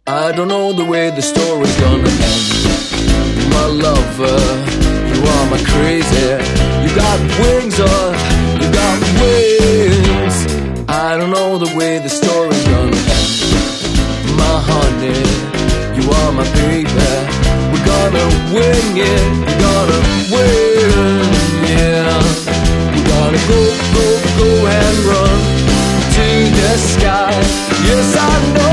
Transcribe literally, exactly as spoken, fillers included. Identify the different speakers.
Speaker 1: I don't know the way the story's gonna end. My lover, you are my crazy. You got wings up, you got wings. I don't know the way the story's gonna end. My honey, you are my baby. We're gonna wing it, we're gonna win, yeah. We're gonna go, go, go and run to the sky. Yes, I know.